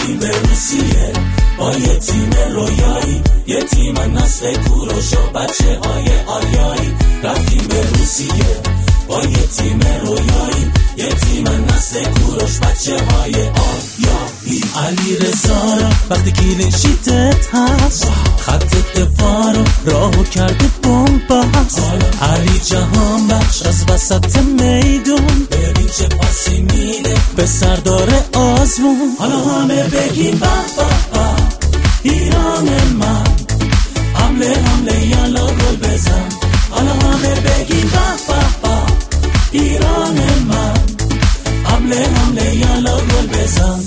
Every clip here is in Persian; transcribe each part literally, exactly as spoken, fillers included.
رفتیم به روسیه با یه تیم رویایی، یه تیم نسل کوروش و بچه های آریایی. رفتیم به روسیه با یه تیم رویایی، یه تیم نسل کوروش بچه های آریایی. علی رضا را وقتی کلینشیتت هست، خط دفاع رو راهو کرده بومباست. علی جهان بخش از وسط میدون، ببین چه پاسی میده به سردار آزمون. حالا همه بگیم با با با ایران من، حمله حمله یالا گل بزن. حالا همه بگیم با با با ایران من، حمله حمله یالا گل بزن.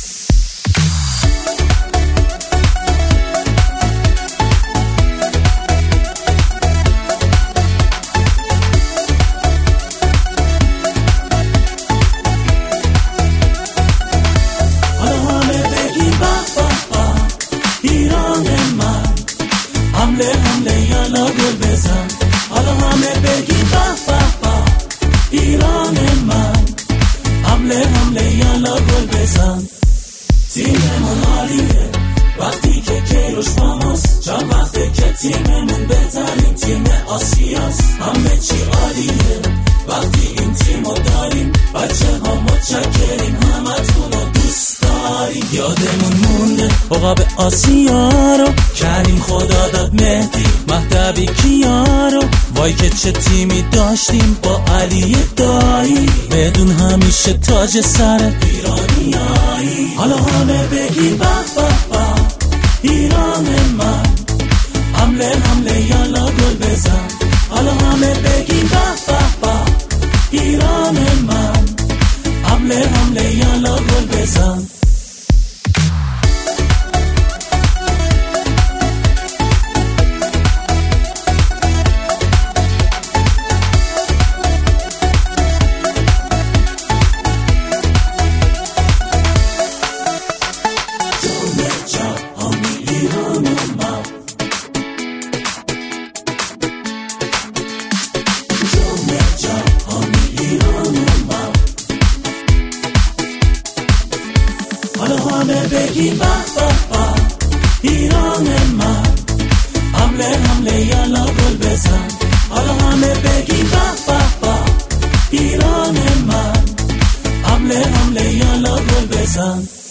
حمله حمله یالا گل بزن. حالا همه بگی با با با ایران من، حمله حمله یالا گل بزن. تیممون عالیه وقتی که کیروش با ماست، چند وقته که تیممون بهترین تیم آسیاست. همه چی عالیه وقتی این تیمو داریم، بچه ها متشکریم همتونو دوست داریم. یادمون مونده عقاب آسیا رو، کریم خدا داد مهدی مهدوی کیا رو. وای که چه تیمی داشتیم با علی دایی، بدون همیشه تاج سر ایرانیایی. حالا همه بگی با با با ایران من، حمله حمله یالا گل بزن. حالا همه بگی با با با ایران من، حمله حمله یالا گل بزن. حالا همه بگیم با با با ایران من، حمله حمله یالا گل بزن. حالا همه بگیم با با با ایران من، حمله حمله یالا گل بزن.